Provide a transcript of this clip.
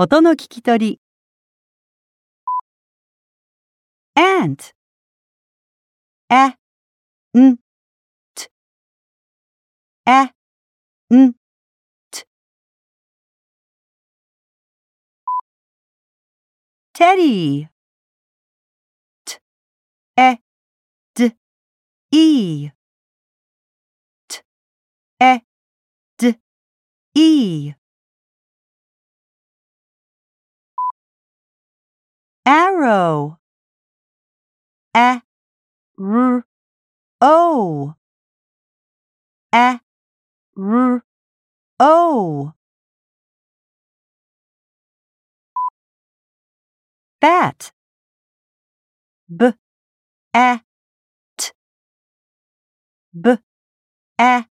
音の聞き取り。ant, a, n, t, a, n, t. Teddy, t, e, d, e, t, e, d, e. Arrow, a, r, o, a, r, o. Bat, b, a, t, b, a,